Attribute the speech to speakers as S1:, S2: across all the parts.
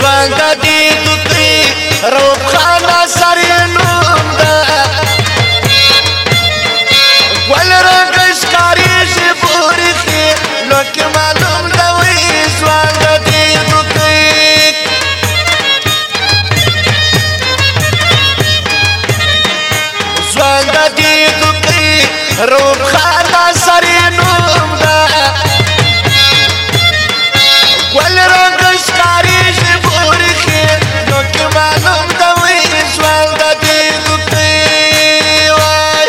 S1: ژوند دې دوی روب خانه سرې نوم ده ګل رنګ ښکارېږي پورې کې نو کې معلوم ده وي ژوند دې دوی ژوند دې دوی روب خانه سرې نوم ده ګل رنګ ښکارېږي پورې کې نو کې معلوم ده وي ژوند دې دوی وای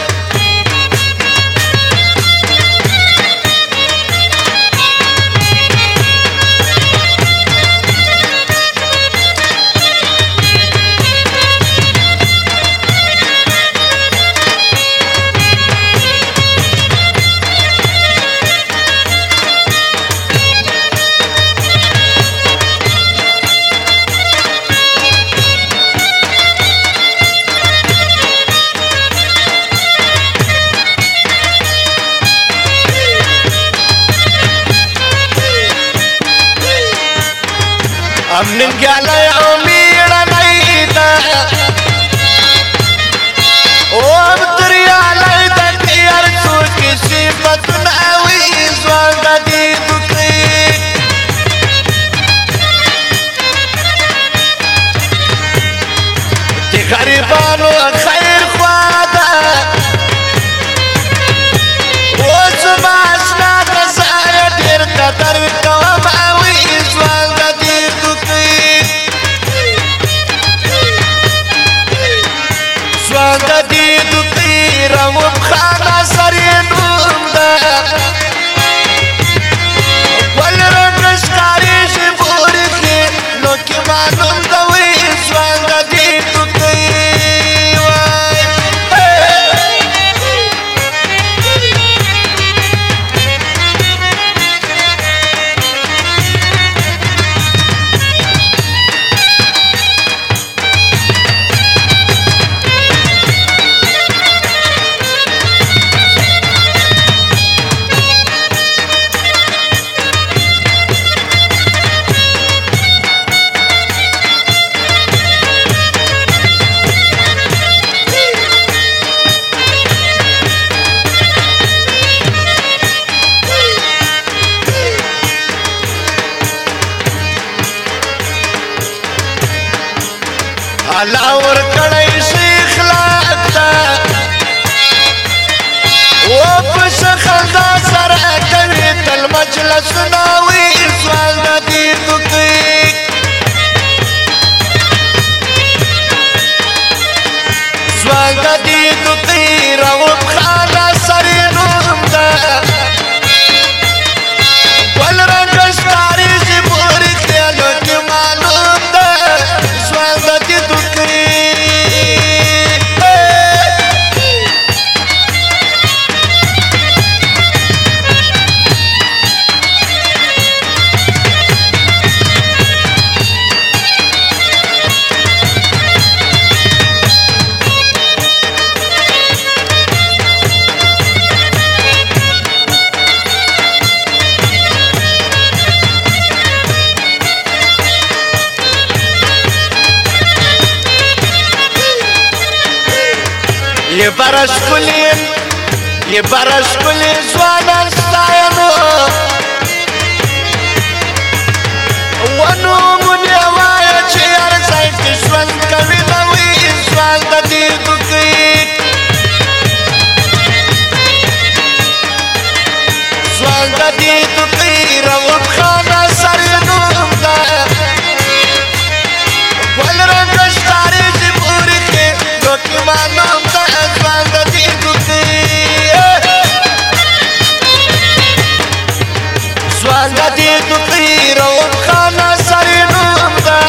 S1: ننګیالی او میړنی ده او ابتریالی ده کې هر څوک یې صفتونه وي ژوند دې دوی د غریبانو خیر خوا ده اوس زما اشنا ته ځایه ډېر قدر کوم وي ژوند ژوند دې دوی روب خانه سرې نوم ده ګل رنګ ښکارېږي پورې کې نو کې معلوم ده وي ژوند دې دوی وای الله ورکړی شي اخلاق ته او په ښه خندا سره کوي تل مجلسونه وي ژوند دې دوی ژوند دې دوی روب خانه سرې نوم ده ګل رنګ ښکارېږي پورې کې نو کې معلوم ده ژوند دې یه برش کلی ځوانان ستاینو ونومونه وایه چې هر ځای کې ژوند کوي نه وي ژوند دې دوی ژوند دې دوی روب خانه سرې نوم ده ګل رنګ ښکارېږي پورې کې نو کې معلوم ده ژوند دې دوی ژوند دې دوی روب خانه سرې نوم ده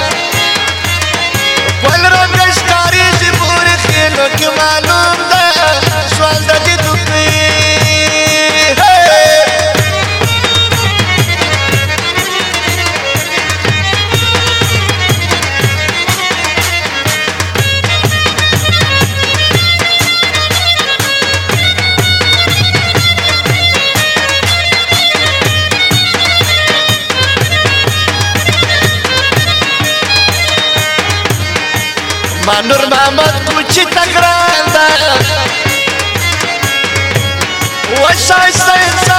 S1: ګل رنګ ښکارېږي پورې کې نو کې معلوم ده ژوند دې دوی Manur Muhammad kuci tak randa. Wasai